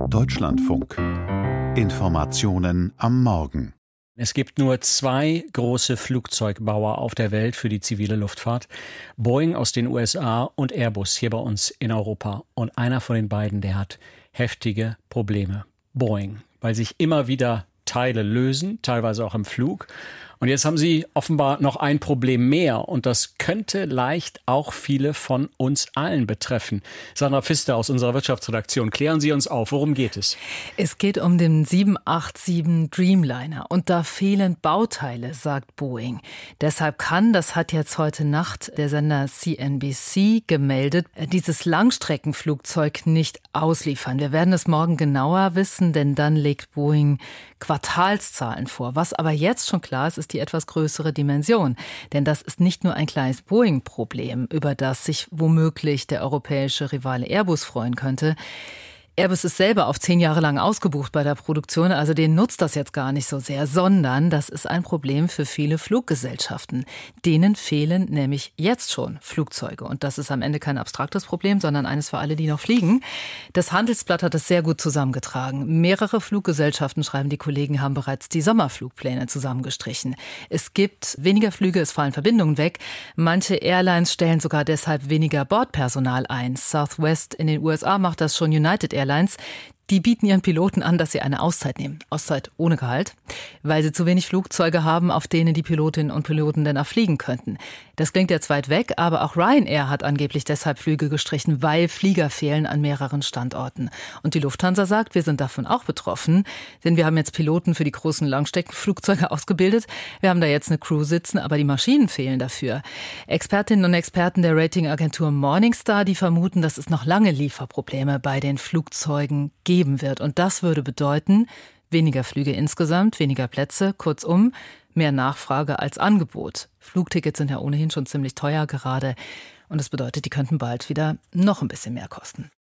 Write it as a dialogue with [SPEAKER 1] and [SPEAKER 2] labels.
[SPEAKER 1] Deutschlandfunk. Informationen am Morgen.
[SPEAKER 2] Es gibt nur 2 große Flugzeugbauer auf der Welt für die zivile Luftfahrt. Boeing aus den USA und Airbus hier bei uns in Europa. Und einer von den beiden, der hat heftige Probleme. Boeing, weil sich immer wieder Teile lösen, teilweise auch im Flug. Und jetzt haben sie offenbar noch ein Problem mehr. Und das könnte leicht auch viele von uns allen betreffen. Sandra Pfister aus unserer Wirtschaftsredaktion, klären Sie uns auf, worum geht es?
[SPEAKER 3] Es geht um den 787 Dreamliner. Und da fehlen Bauteile, sagt Boeing. Deshalb kann, das hat jetzt heute Nacht der Sender CNBC gemeldet, dieses Langstreckenflugzeug nicht ausliefern. Wir werden es morgen genauer wissen, denn dann legt Boeing Quartalszahlen vor. Was aber jetzt schon klar ist die etwas größere Dimension. Denn das ist nicht nur ein kleines Boeing-Problem, über das sich womöglich der europäische Rivale Airbus freuen könnte. Airbus ist selber auf 10 Jahre lang ausgebucht bei der Produktion, also denen nutzt das jetzt gar nicht so sehr, sondern das ist ein Problem für viele Fluggesellschaften. Denen fehlen nämlich jetzt schon Flugzeuge. Und das ist am Ende kein abstraktes Problem, sondern eines für alle, die noch fliegen. Das Handelsblatt hat es sehr gut zusammengetragen. Mehrere Fluggesellschaften, schreiben die Kollegen, haben bereits die Sommerflugpläne zusammengestrichen. Es gibt weniger Flüge, es fallen Verbindungen weg. Manche Airlines stellen sogar deshalb weniger Bordpersonal ein. Southwest in den USA macht das schon, United Airlines. Die bieten ihren Piloten an, dass sie eine Auszeit nehmen. Auszeit ohne Gehalt, weil sie zu wenig Flugzeuge haben, auf denen die Pilotinnen und Piloten denn auch fliegen könnten. Das klingt jetzt weit weg, aber auch Ryanair hat angeblich deshalb Flüge gestrichen, weil Flieger fehlen an mehreren Standorten. Und die Lufthansa sagt, wir sind davon auch betroffen, denn wir haben jetzt Piloten für die großen Langstreckenflugzeuge ausgebildet. Wir haben da jetzt eine Crew sitzen, aber die Maschinen fehlen dafür. Expertinnen und Experten der Ratingagentur Morningstar, die vermuten, dass es noch lange Lieferprobleme bei den Flugzeugen geben wird. Und das würde bedeuten, weniger Flüge insgesamt, weniger Plätze, kurzum, mehr Nachfrage als Angebot. Flugtickets sind ja ohnehin schon ziemlich teuer gerade. Und das bedeutet, die könnten bald wieder noch ein bisschen mehr kosten.